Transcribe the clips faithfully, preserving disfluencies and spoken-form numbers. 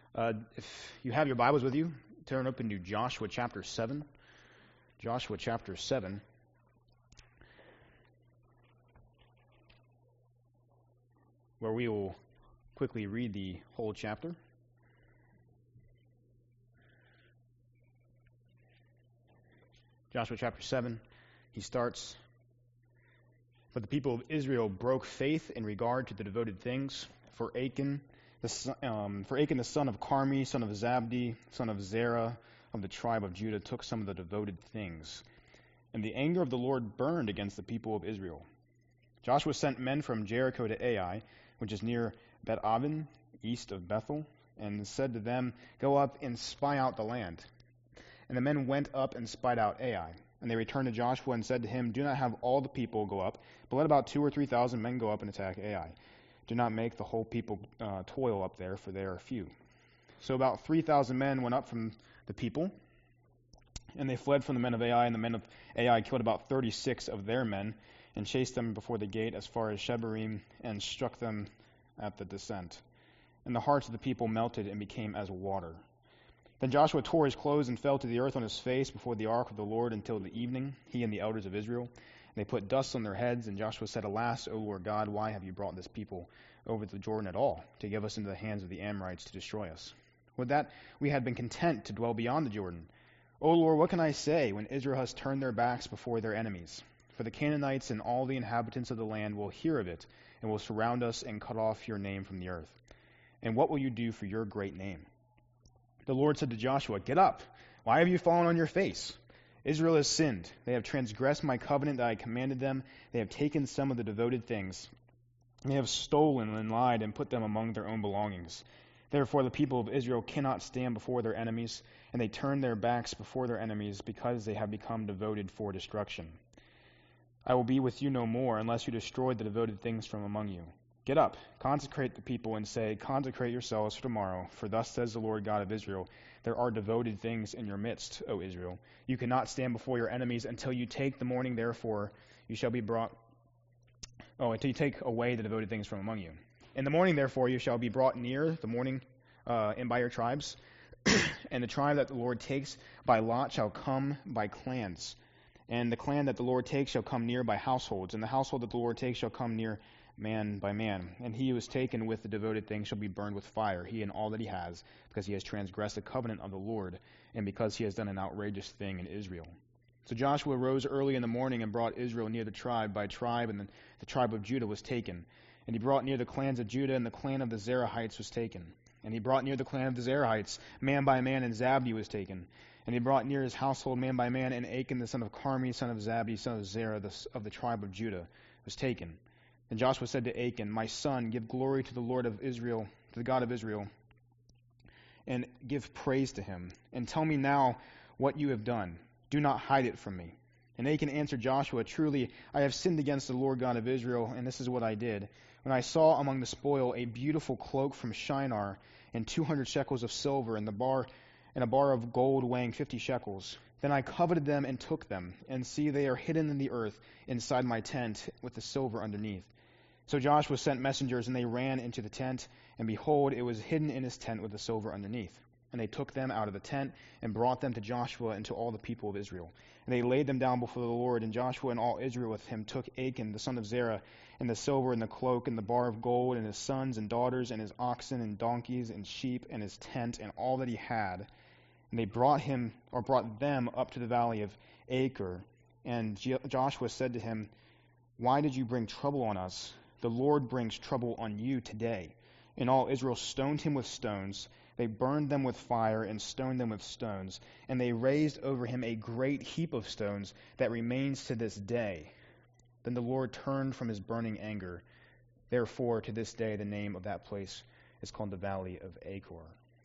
Uh, if you have your Bibles with you, turn open to Joshua chapter seven. Joshua chapter seven. Where we will quickly read the whole chapter. Joshua chapter seven, he starts, "But the people of Israel broke faith in regard to the devoted things, for Achan, the, um, for Achan the son of Carmi, son of Zabdi, son of Zerah, of the tribe of Judah, took some of the devoted things. And the anger of the Lord burned against the people of Israel. Joshua sent men from Jericho to Ai, which is near Bet-aven, east of Bethel, and said to them, 'Go up and spy out the land.' And the men went up and spied out Ai. And they returned to Joshua and said to him, 'Do not have all the people go up, but let about two or three thousand men go up and attack Ai. Do not make the whole people uh, toil up there, for they are few.' So about three thousand men went up from the people, and they fled from the men of Ai, and the men of Ai killed about thirty-six of their men, and chased them before the gate as far as Shebarim, and struck them at the descent. And the hearts of the people melted and became as water. Then Joshua tore his clothes and fell to the earth on his face before the ark of the Lord until the evening, he and the elders of Israel. And they put dust on their heads, and Joshua said, 'Alas, O Lord God, why have you brought this people over the Jordan at all, to give us into the hands of the Amorites to destroy us? Would that we had been content to dwell beyond the Jordan. O Lord, what can I say when Israel has turned their backs before their enemies? For the Canaanites and all the inhabitants of the land will hear of it, and will surround us and cut off your name from the earth. And what will you do for your great name?' The Lord said to Joshua, 'Get up. Why have you fallen on your face? Israel has sinned. They have transgressed my covenant that I commanded them. They have taken some of the devoted things. They have stolen and lied and put them among their own belongings. Therefore the people of Israel cannot stand before their enemies, and they turn their backs before their enemies because they have become devoted for destruction. I will be with you no more unless you destroy the devoted things from among you. Get up, consecrate the people, and say, Consecrate yourselves for tomorrow, for thus says the Lord God of Israel, there are devoted things in your midst, O Israel. You cannot stand before your enemies until you take the morning, therefore you shall be brought, oh, until you take away the devoted things from among you. In the morning, therefore, you shall be brought near the morning uh, and by your tribes, and the tribe that the Lord takes by lot shall come by clans. And the clan that the Lord takes shall come near by households, and the household that the Lord takes shall come near man by man. And he who is taken with the devoted thing shall be burned with fire, he and all that he has, because he has transgressed the covenant of the Lord, and because he has done an outrageous thing in Israel. So Joshua rose early in the morning and brought Israel near the tribe by tribe, and the, the tribe of Judah was taken. And he brought near the clans of Judah, and the clan of the Zerahites was taken. And he brought near the clan of the Zerahites, man by man, and Zabdi was taken. And he brought near his household man by man, and Achan the son of Carmi, son of Zabdi, son of Zerah, the, of the tribe of Judah, was taken. And Joshua said to Achan, My son, give glory to the Lord of Israel, to the God of Israel, and give praise to him. And tell me now what you have done. Do not hide it from me. And Achan answered Joshua, Truly, I have sinned against the Lord God of Israel, and this is what I did. When I saw among the spoil a beautiful cloak from Shinar, and two hundred shekels of silver, and the bar and a bar of gold weighing fifty shekels. Then I coveted them and took them, and see, they are hidden in the earth inside my tent with the silver underneath. So Joshua sent messengers, and they ran into the tent, and behold, it was hidden in his tent with the silver underneath. And they took them out of the tent, and brought them to Joshua and to all the people of Israel. And they laid them down before the Lord, and Joshua and all Israel with him took Achan the son of Zerah, and the silver and the cloak, and the bar of gold, and his sons and daughters, and his oxen and donkeys and sheep, and his tent, and all that he had. And they brought him, or brought them up to the valley of Achor. And Joshua said to him, Why did you bring trouble on us? The Lord brings trouble on you today. And all Israel stoned him with stones. They burned them with fire and stoned them with stones. And they raised over him a great heap of stones that remains to this day. Then the Lord turned from his burning anger. Therefore, to this day, the name of that place is called the Valley of Achor.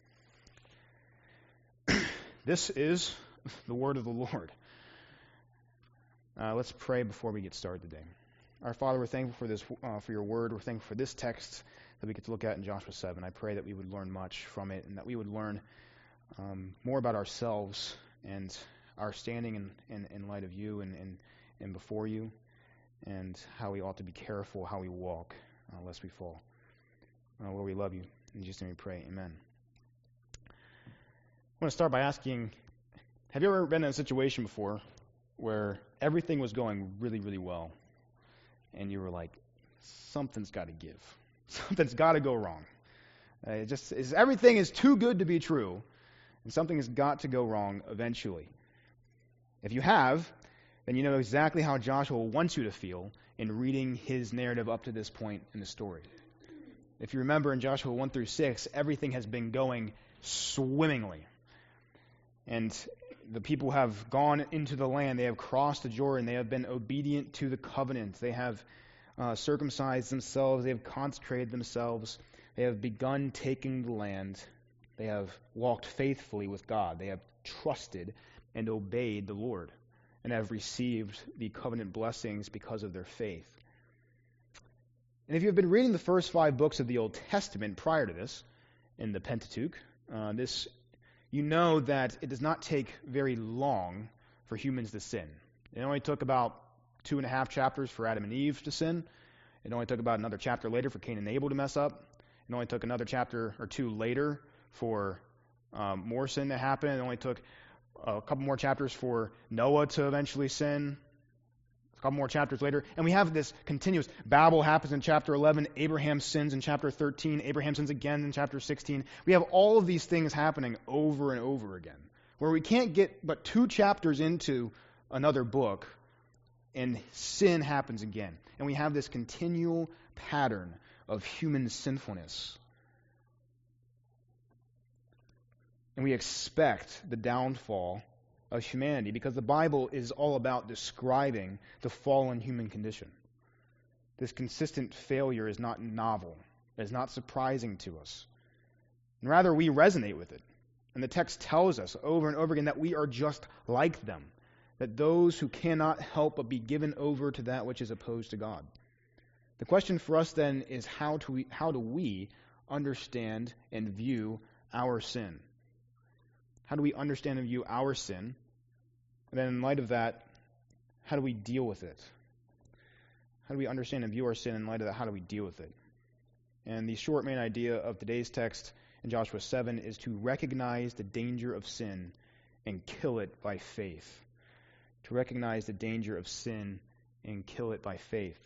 This is the word of the Lord. Uh, let's pray before we get started today. Our Father, we're thankful for this, uh, for your word. We're thankful for this text that we get to look at in Joshua seven. I pray that we would learn much from it, and that we would learn um, more about ourselves and our standing in, in, in light of you and, and, and before you, and how we ought to be careful how we walk, uh, lest we fall. Uh, Lord, we love you. In Jesus' name we pray. Amen. want to start by asking, have you ever been in a situation before where everything was going really, really well, and you were like, something's got to give. Something's got to go wrong. Uh, it just is, everything is too good to be true, and something has got to go wrong eventually. If you have, then you know exactly how Joshua wants you to feel in reading his narrative up to this point in the story. If you remember in Joshua one through six, everything has been going swimmingly. And the people have gone into the land. They have crossed the Jordan. They have been obedient to the covenant. They have uh, circumcised themselves. They have consecrated themselves. They have begun taking the land. They have walked faithfully with God. They have trusted and obeyed the Lord and have received the covenant blessings because of their faith. And if you've been reading the first five books of the Old Testament prior to this, in the Pentateuch, uh, this you know that it does not take very long for humans to sin. It only took about two and a half chapters for Adam and Eve to sin. It only took about another chapter later for Cain and Abel to mess up. It only took another chapter or two later for um, more sin to happen. It only took a couple more chapters for Noah to eventually sin. A couple more chapters later. And we have this continuous. Babel happens in chapter eleven. Abraham sins in chapter thirteen. Abraham sins again in chapter sixteen. We have all of these things happening over and over again, where we can't get but two chapters into another book, and sin happens again. And we have this continual pattern of human sinfulness. And we expect the downfall of humanity because the Bible is all about describing the fallen human condition. This consistent failure is not novel. It is not surprising to us. And rather, we resonate with it. And the text tells us over and over again that we are just like them, that those who cannot help but be given over to that which is opposed to God. The question for us then is how do we, how do we understand and view our sin? How do we understand and view our sin? And then in light of that, how do we deal with it? How do we understand and view our sin in light of that? How do we deal with it? And the short main idea of today's text in Joshua seven is to recognize the danger of sin and kill it by faith. To recognize the danger of sin and kill it by faith.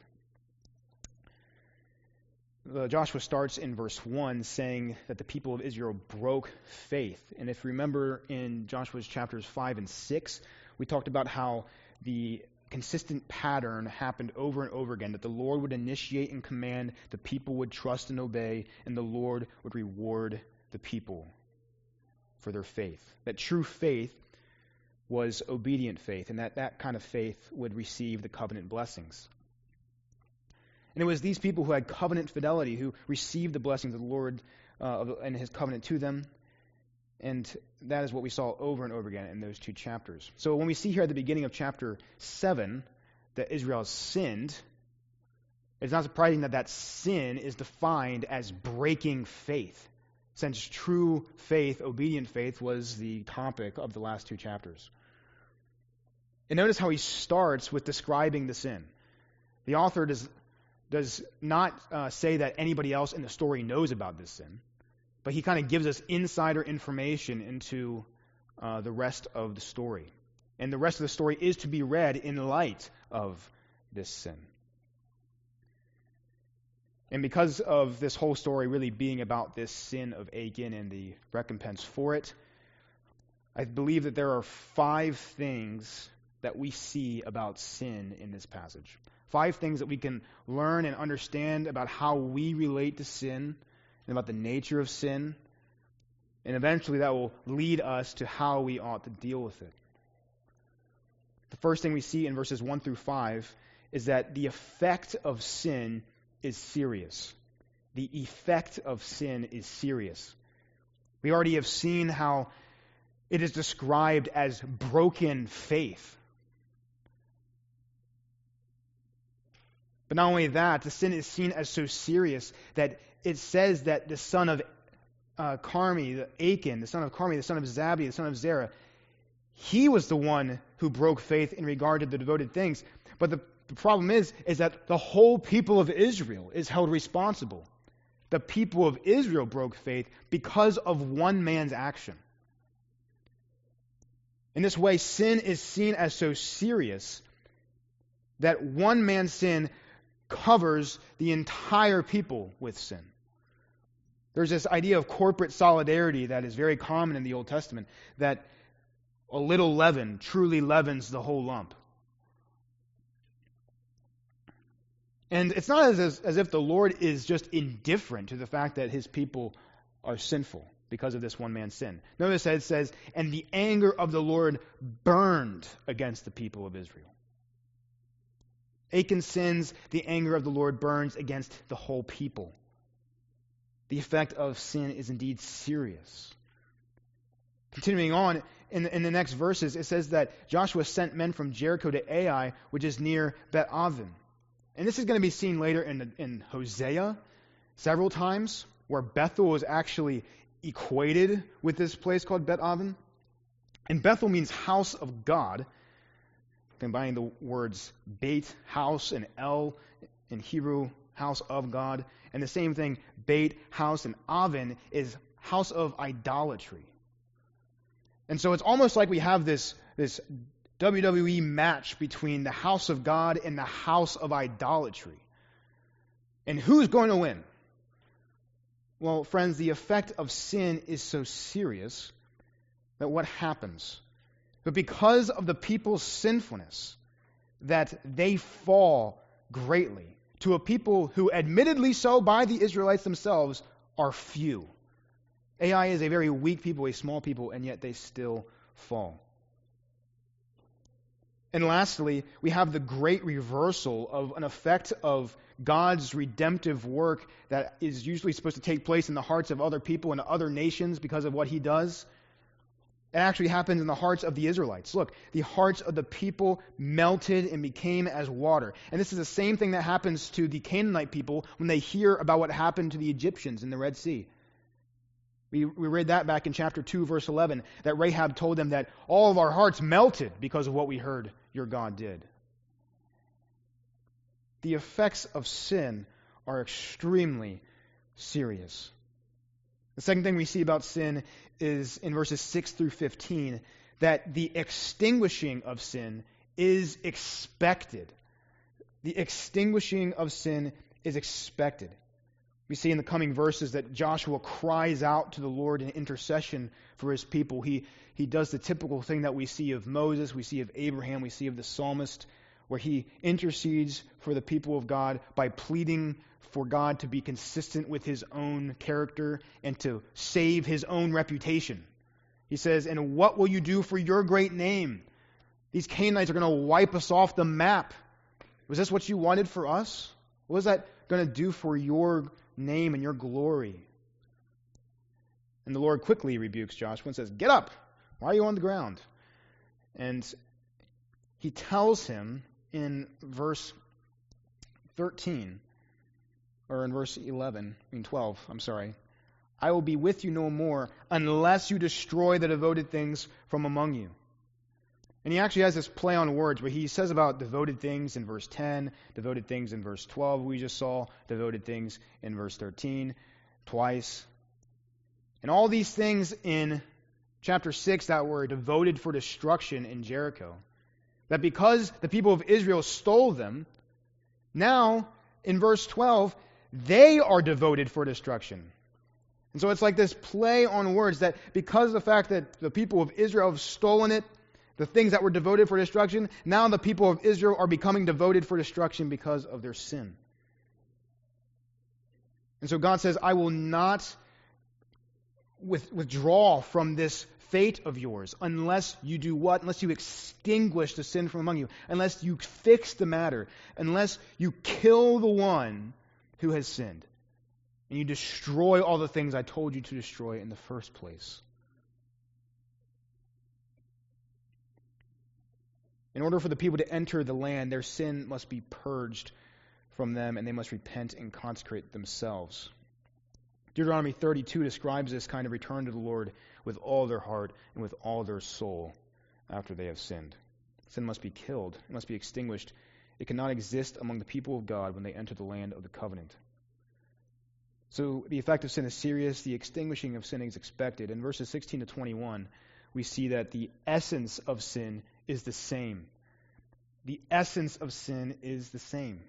Joshua starts in verse one saying that the people of Israel broke faith. And if you remember in Joshua's chapters five and six, we talked about how the consistent pattern happened over and over again, that the Lord would initiate and command, the people would trust and obey, and the Lord would reward the people for their faith. That true faith was obedient faith, and that that kind of faith would receive the covenant blessings. And it was these people who had covenant fidelity who received the blessings of the Lord uh, and his covenant to them. And that is what we saw over and over again in those two chapters. So when we see here at the beginning of chapter seven that Israel sinned, it's not surprising that that sin is defined as breaking faith, since true faith, obedient faith, was the topic of the last two chapters. And notice how he starts with describing the sin. The author does does not uh, say that anybody else in the story knows about this sin, but he kind of gives us insider information into uh, the rest of the story. And the rest of the story is to be read in light of this sin. And because of this whole story really being about this sin of Achan and the recompense for it, I believe that there are five things that we see about sin in this passage. Five things that we can learn and understand about how we relate to sin and about the nature of sin. And eventually that will lead us to how we ought to deal with it. The first thing we see in verses one through five is that the effect of sin is serious. The effect of sin is serious. We already have seen how it is described as broken faith. But not only that, the sin is seen as so serious that it says that the son of uh, Carmi, the Achan, the son of Carmi, the son of Zabdi, the son of Zerah, he was the one who broke faith in regard to the devoted things. But the, the problem is, is that the whole people of Israel is held responsible. The people of Israel broke faith because of one man's action. In this way, sin is seen as so serious that one man's sin covers the entire people with sin. There's this idea of corporate solidarity that is very common in the Old Testament, that a little leaven truly leavens the whole lump. And it's not as, as, as if the Lord is just indifferent to the fact that his people are sinful because of this one man's sin. Notice that it says, and the anger of the Lord burned against the people of Israel. Achan sins, the anger of the Lord burns against the whole people. The effect of sin is indeed serious. Continuing on, in the, in the next verses, it says that Joshua sent men from Jericho to Ai, which is near Bet-aven. And this is going to be seen later in, in Hosea several times, where Bethel is actually equated with this place called Bet-aven. And Bethel means house of God, combining the words Beit, house, and El in Hebrew, house of God. And the same thing, Beit, house, and Aven is house of idolatry. And so it's almost like we have this, this W W E match between the house of God and the house of idolatry. And who's going to win? Well, friends, the effect of sin is so serious that what happens? But because of the people's sinfulness, that they fall greatly to a people who, admittedly so by the Israelites themselves, are few. Ai is a very weak people, a small people, and yet they still fall. And lastly, we have the great reversal of an effect of God's redemptive work that is usually supposed to take place in the hearts of other people and other nations because of what he does. It actually happens in the hearts of the Israelites. Look, the hearts of the people melted and became as water. And this is the same thing that happens to the Canaanite people when they hear about what happened to the Egyptians in the Red Sea. We, we read that back in chapter two, verse eleven, that Rahab told them that all of our hearts melted because of what we heard your God did. The effects of sin are extremely serious. The second thing we see about sin is in verses six through fifteen, that the extinguishing of sin is expected. The extinguishing of sin is expected. We see in the coming verses that Joshua cries out to the Lord in intercession for his people. He, he does the typical thing that we see of Moses, we see of Abraham, we see of the psalmist, where he intercedes for the people of God by pleading for God to be consistent with his own character and to save his own reputation. He says, and what will you do for your great name? These Canaanites are going to wipe us off the map. Was this what you wanted for us? What was that going to do for your name and your glory? And the Lord quickly rebukes Joshua and says, get up. Why are you on the ground? And he tells him in verse thirteen, or in verse eleven, I mean twelve, I'm sorry, I will be with you no more unless you destroy the devoted things from among you. And he actually has this play on words where he says about devoted things in verse ten, devoted things in verse twelve, we just saw, devoted things in verse thirteen, twice. And all these things in chapter six that were devoted for destruction in Jericho, that because the people of Israel stole them, now in verse twelve, they are devoted for destruction. And so it's like this play on words that because of the fact that the people of Israel have stolen it, the things that were devoted for destruction, now the people of Israel are becoming devoted for destruction because of their sin. And so God says, I will not with, withdraw from this fate of yours unless you do what? Unless you extinguish the sin from among you, unless you fix the matter, unless you kill the one who has sinned, and you destroy all the things I told you to destroy in the first place. In order for the people to enter the land, their sin must be purged from them, and they must repent and consecrate themselves. Deuteronomy thirty-two describes this kind of return to the Lord with all their heart and with all their soul after they have sinned. Sin must be killed. It must be extinguished. It cannot exist among the people of God when they enter the land of the covenant. So the effect of sin is serious. The extinguishing of sin is expected. In verses sixteen to twenty-one, we see that the essence of sin is the same. The essence of sin is the same.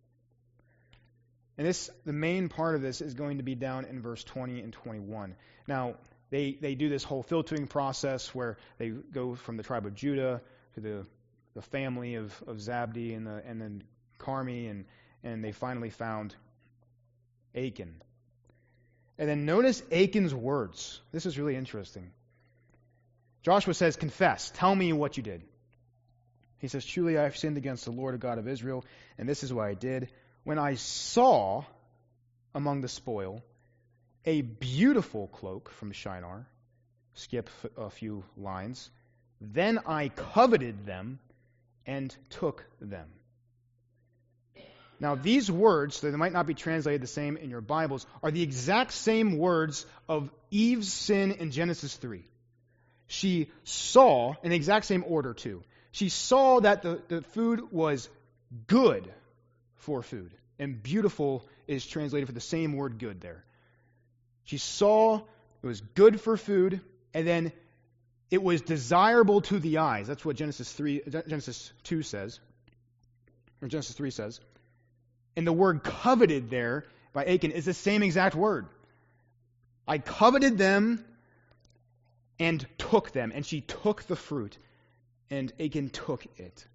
And this, the main part of this is going to be down in verse twenty and twenty-one. Now, they, they do this whole filtering process where they go from the tribe of Judah to the, the family of, of Zabdi and, the, and then Carmi, and, and they finally found Achan. And then notice Achan's words. This is really interesting. Joshua says, confess, tell me what you did. He says, truly I have sinned against the Lord God of Israel, and this is what I did. When I saw among the spoil a beautiful cloak from Shinar, skip a few lines, then I coveted them and took them. Now these words, they might not be translated the same in your Bibles, are the exact same words of Eve's sin in Genesis three. She saw, in the exact same order too, she saw that the, the food was good for food. And beautiful is translated for the same word good there. She saw it was good for food, and then it was desirable to the eyes. That's what Genesis three, Genesis two says, or Genesis three says. And the word coveted there by Achan is the same exact word. I coveted them and took them, and she took the fruit, and Achan took it.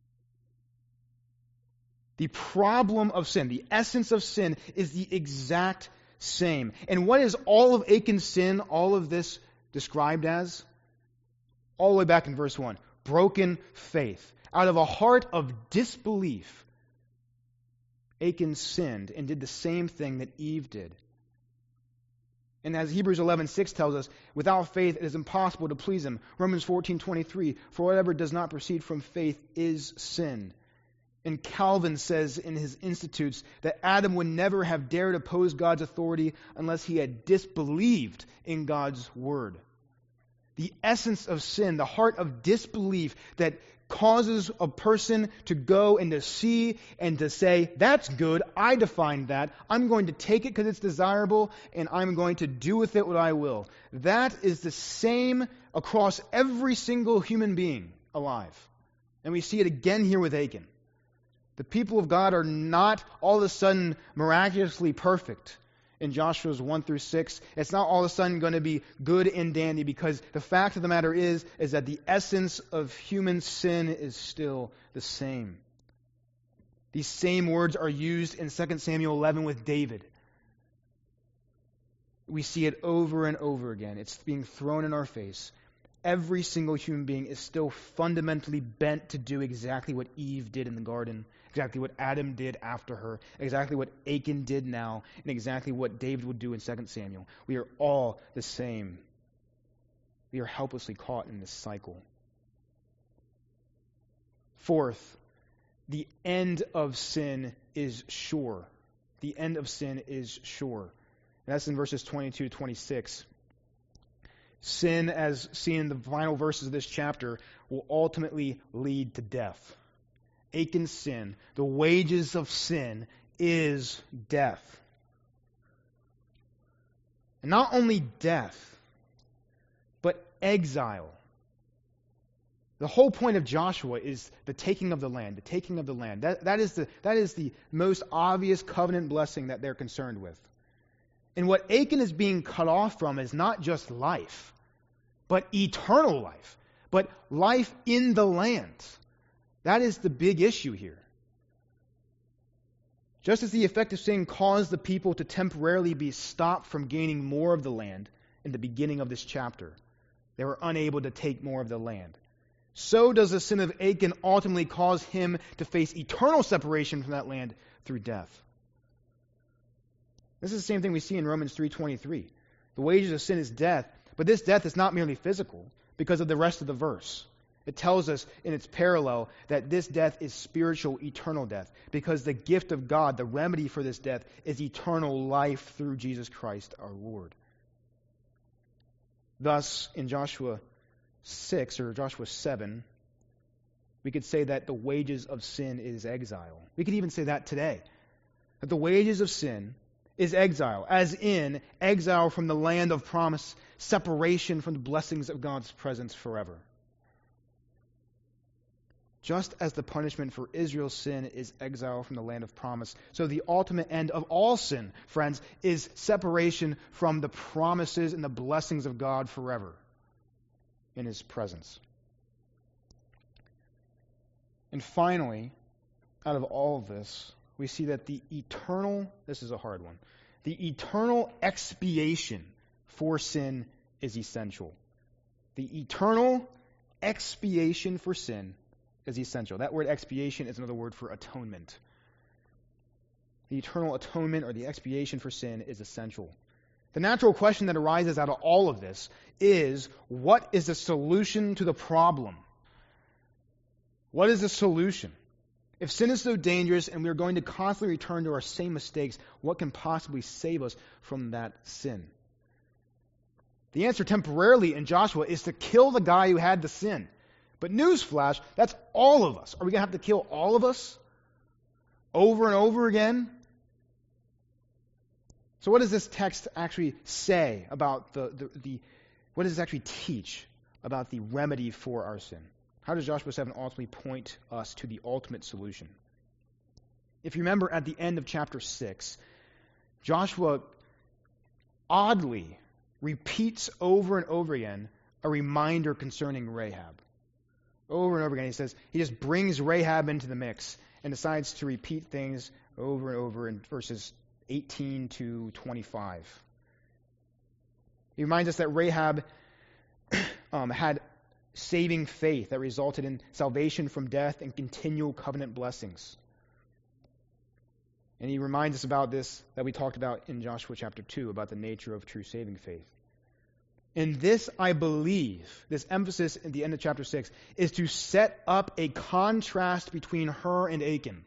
The problem of sin, the essence of sin, is the exact same. And what is all of Achan's sin, all of this described as? All the way back in verse one. Broken faith. Out of a heart of disbelief, Achan sinned and did the same thing that Eve did. And as Hebrews eleven six tells us, without faith it is impossible to please him. Romans fourteen twenty-three, for whatever does not proceed from faith is sin. And Calvin says in his Institutes that Adam would never have dared oppose God's authority unless he had disbelieved in God's word. The essence of sin, the heart of disbelief that causes a person to go and to see and to say, that's good, I defined that, I'm going to take it because it's desirable, and I'm going to do with it what I will. That is the same across every single human being alive. And we see it again here with Achan. The people of God are not all of a sudden miraculously perfect. In Joshua's one through six, it's not all of a sudden going to be good and dandy, because the fact of the matter is, is that the essence of human sin is still the same. These same words are used in Second Samuel eleven with David. We see it over and over again. It's being thrown in our face. Every single human being is still fundamentally bent to do exactly what Eve did in the garden, exactly what Adam did after her, exactly what Achan did now, and exactly what David would do in Second Samuel. We are all the same. We are helplessly caught in this cycle. Fourth, the end of sin is sure. The end of sin is sure. And that's in verses twenty-two to twenty-six. Sin, as seen in the final verses of this chapter, will ultimately lead to death. Achan's sin, the wages of sin, is death. And not only death, but exile. The whole point of Joshua is the taking of the land, the taking of the land. That, that, is the, that is the most obvious covenant blessing that they're concerned with. And what Achan is being cut off from is not just life, but eternal life, but life in the land. That is the big issue here. Just as the effect of sin caused the people to temporarily be stopped from gaining more of the land in the beginning of this chapter, they were unable to take more of the land. So does the sin of Achan ultimately cause him to face eternal separation from that land through death. This is the same thing we see in Romans three twenty-three. The wages of sin is death, but this death is not merely physical because of the rest of the verse. It tells us in its parallel that this death is spiritual, eternal death, because the gift of God, the remedy for this death, is eternal life through Jesus Christ our Lord. Thus, in Joshua six or Joshua seven, we could say that the wages of sin is exile. We could even say that today, that the wages of sin is exile, as in exile from the land of promise, separation from the blessings of God's presence forever. Just as the punishment for Israel's sin is exile from the land of promise, so the ultimate end of all sin, friends, is separation from the promises and the blessings of God forever in His presence. And finally, out of all of this, we see that the eternal, this is a hard one, the eternal expiation for sin is essential. The eternal expiation for sin is essential. That word expiation is another word for atonement. The eternal atonement or the expiation for sin is essential. The natural question that arises out of all of this is, what is the solution to the problem? What is the solution? If sin is so dangerous and we are going to constantly return to our same mistakes, what can possibly save us from that sin? The answer temporarily in Joshua is to kill the guy who had the sin. But newsflash, that's all of us. Are we going to have to kill all of us over and over again? So what does this text actually say about the, the, the what does this actually teach about the remedy for our sin? How does Joshua seven ultimately point us to the ultimate solution? If you remember at the end of chapter six, Joshua oddly repeats over and over again a reminder concerning Rahab. Over and over again, he says, he just brings Rahab into the mix and decides to repeat things over and over in verses eighteen to twenty-five. He reminds us that Rahab um, had saving faith that resulted in salvation from death and continual covenant blessings. And he reminds us about this that we talked about in Joshua chapter two, about the nature of true saving faith. And this, I believe, this emphasis at the end of chapter six, is to set up a contrast between her and Achan.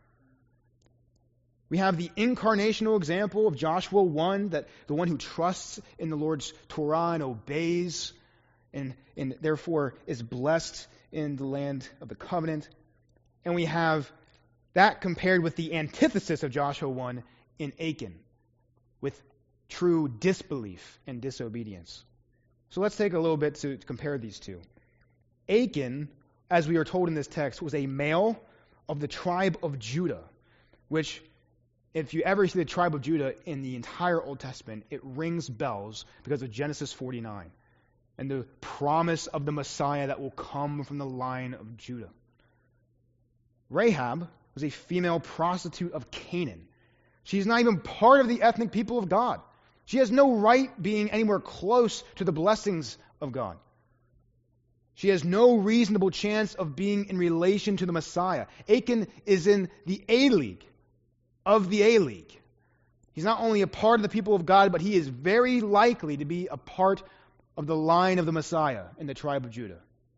We have the incarnational example of Joshua one, that the one who trusts in the Lord's Torah and obeys, and, and therefore is blessed in the land of the covenant. And we have that compared with the antithesis of Joshua one in Achan, with true disbelief and disobedience. So let's take a little bit to, to compare these two. Achan, as we are told in this text, was a male of the tribe of Judah, which, if you ever see the tribe of Judah in the entire Old Testament, it rings bells because of Genesis forty-nine and the promise of the Messiah that will come from the line of Judah. Rahab was a female prostitute of Canaan. She's not even part of the ethnic people of God. She has no right being anywhere close to the blessings of God. She has no reasonable chance of being in relation to the Messiah. Achan is in the A-League of the A-League. He's not only a part of the people of God, but he is very likely to be a part of the line of the Messiah in the tribe of Judah.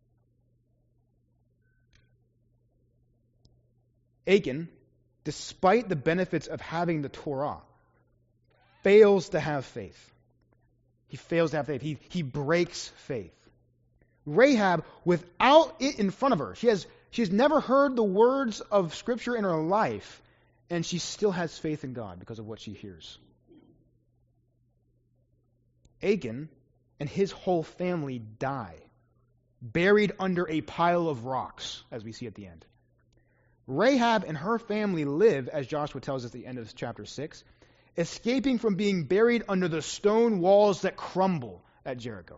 Achan, despite the benefits of having the Torah, fails to have faith. He fails to have faith. He, he breaks faith. Rahab, without it in front of her, she has, she has never heard the words of Scripture in her life, and she still has faith in God because of what she hears. Achan and his whole family die, buried under a pile of rocks, as we see at the end. Rahab and her family live, as Joshua tells us at the end of chapter six, escaping from being buried under the stone walls that crumble at Jericho.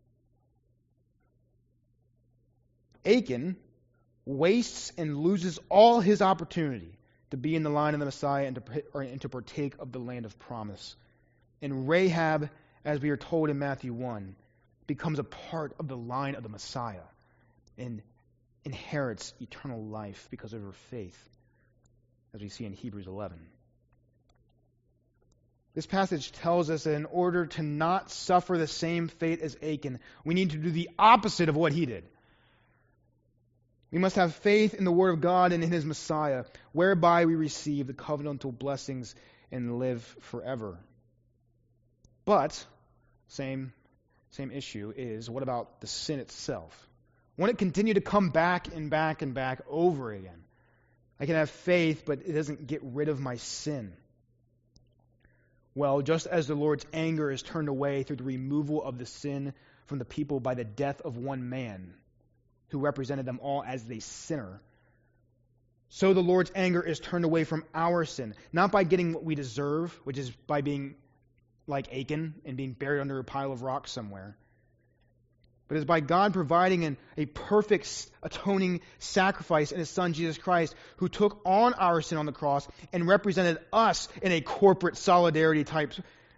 Achan wastes and loses all his opportunity to be in the line of the Messiah and to, or, and to partake of the land of promise. And Rahab, as we are told in Matthew one, becomes a part of the line of the Messiah and inherits eternal life because of her faith, as we see in Hebrews eleven. This passage tells us that in order to not suffer the same fate as Achan, we need to do the opposite of what he did. We must have faith in the Word of God and in His Messiah, whereby we receive the covenantal blessings and live forever. But, same, same issue is, what about the sin itself? Won't it continue to come back and back and back over again? I can have faith, but it doesn't get rid of my sin. Well, just as the Lord's anger is turned away through the removal of the sin from the people by the death of one man, who represented them all as a sinner, so the Lord's anger is turned away from our sin, not by getting what we deserve, which is by being like Achan and being buried under a pile of rocks somewhere, but is by God providing an, a perfect atoning sacrifice in His Son, Jesus Christ, who took on our sin on the cross and represented us in a corporate solidarity type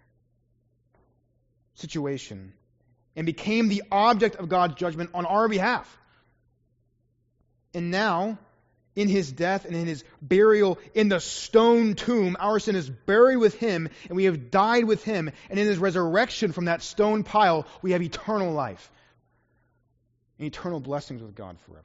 situation and became the object of God's judgment on our behalf. And now, in His death and in His burial in the stone tomb, our sin is buried with Him and we have died with Him. And in His resurrection from that stone pile, we have eternal life and eternal blessings with God forever.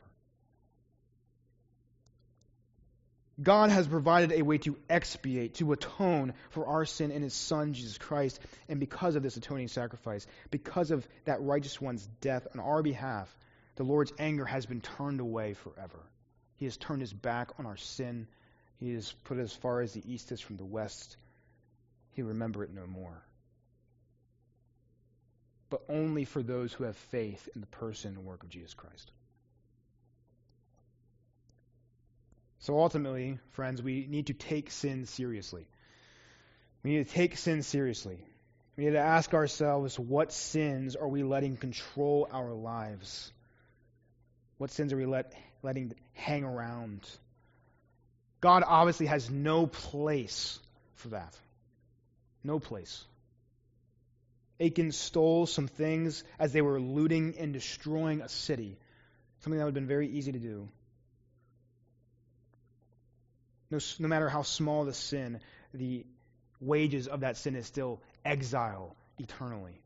God has provided a way to expiate, to atone for our sin in His Son, Jesus Christ. And because of this atoning sacrifice, because of that righteous one's death on our behalf, the Lord's anger has been turned away forever. He has turned His back on our sin. He has put it as far as the east is from the west. He'll remember it no more. But only for those who have faith in the person and work of Jesus Christ. So ultimately, friends, we need to take sin seriously. We need to take sin seriously. We need to ask ourselves, what sins are we letting control our lives? What sins are we let, letting hang around? God obviously has no place for that. No place. Achan stole some things as they were looting and destroying a city. Something that would have been very easy to do. No, no matter how small the sin, the wages of that sin is still exile eternally.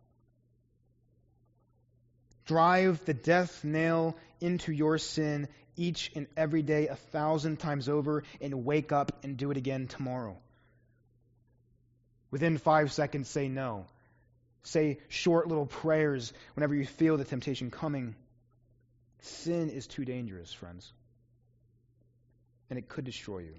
Drive the death nail into your sin each and every day a thousand times over and wake up and do it again tomorrow. Within five seconds, say no. Say short little prayers whenever you feel the temptation coming. Sin is too dangerous, friends. And it could destroy you.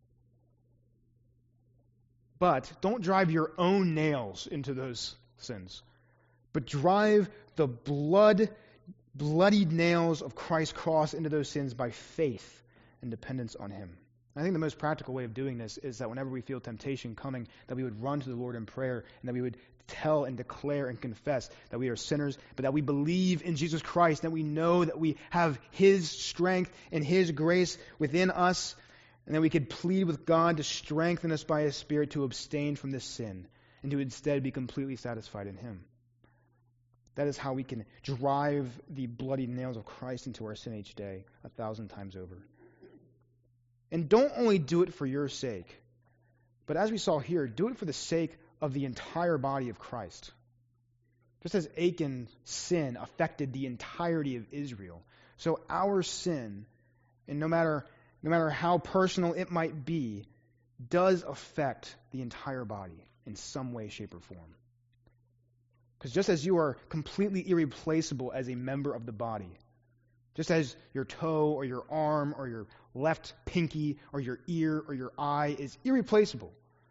But don't drive your own nails into those sins. But drive the blood, bloodied nails of Christ's cross into those sins by faith and dependence on Him. I think the most practical way of doing this is that whenever we feel temptation coming, that we would run to the Lord in prayer and that we would tell and declare and confess that we are sinners, but that we believe in Jesus Christ, that we know that we have His strength and His grace within us, and that we could plead with God to strengthen us by His Spirit to abstain from this sin and to instead be completely satisfied in Him. That is how we can drive the bloody nails of Christ into our sin each day, a thousand times over. And don't only do it for your sake, but as we saw here, do it for the sake of the entire body of Christ. Just as Achan's sin affected the entirety of Israel, so our sin, and no matter no matter how personal it might be, does affect the entire body in some way, shape, or form. Because just as you are completely irreplaceable as a member of the body, just as your toe or your arm or your left pinky or your ear or your eye is irreplaceable,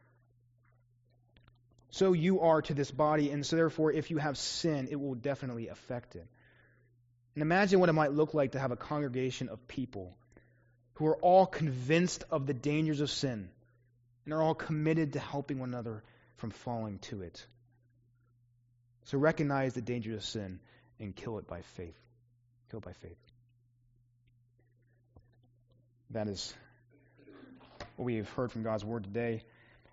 so you are to this body, and so therefore if you have sin, it will definitely affect it. And imagine what it might look like to have a congregation of people who are all convinced of the dangers of sin and are all committed to helping one another from falling to it. So recognize the danger of sin and kill it by faith. Kill it by faith. That is what we have heard from God's Word today.